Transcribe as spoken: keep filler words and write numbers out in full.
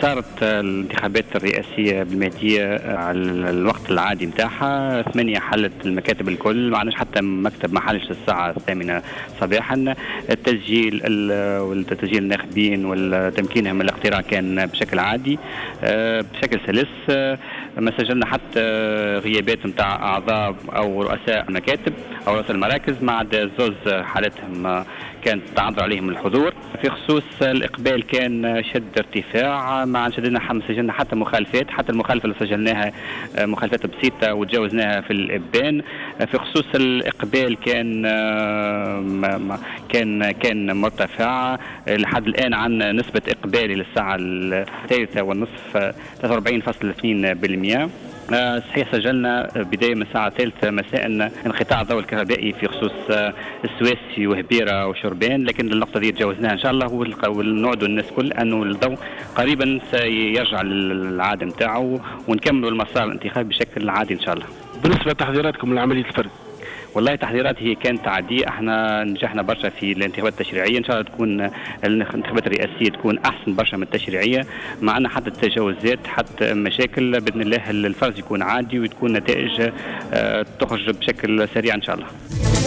صارت الانتخابات الرئاسية بالمهدية على الوقت العادي نتاعها، ثمانية حلت المكاتب الكل، ما عندناش حتى مكتب ما حلش الساعة الثامنة صباحا. التسجيل والتسجيل الناخبين وتمكينهم من الاقتراع كان بشكل عادي بشكل سلس. ما سجلنا حتى غيابات نتاع أعضاء أو رؤساء المكاتب أو رؤساء المراكز، ما عدا زوز حالتهم كانت تعذر عليهم الحضور. في خصوص الإقبال كان شد ارتفاع، ما سجلنا ما سجلنا حتى مخالفات، حتى المخالفة اللي سجلناها مخالفات بسيطة وتجاوزناها في الإبان. في خصوص الإقبال كان كان كان مرتفع لحد الآن، عن نسبة إقبالي للساعة الثالثة والنصف ثلاثة وأربعين فاصلة اثنين بالمئة. صحيح سجلنا بداية من الساعة الثالثة مساء انقطاع الضوء الكهربائي في خصوص السواسي وهبيرة وشربان، لكن النقطة دي تجاوزناها إن شاء الله، ونوعدوا الناس كل أنه الضوء قريبا سيرجع للعادة نتاعو ونكملوا المسار الانتخابي بشكل عادي إن شاء الله. بالنسبة لتحضيراتكم لعملية الفرز؟ والله تحضيرات هي كانت عادية، احنا نجحنا برشا في الانتخابات التشريعية، ان شاء الله تكون الانتخابات الرئاسية تكون احسن برشا من التشريعية، ما عندنا حتى تجاوزات حتى مشاكل. باذن الله الفرز يكون عادي وتكون نتائج تخرج بشكل سريع ان شاء الله.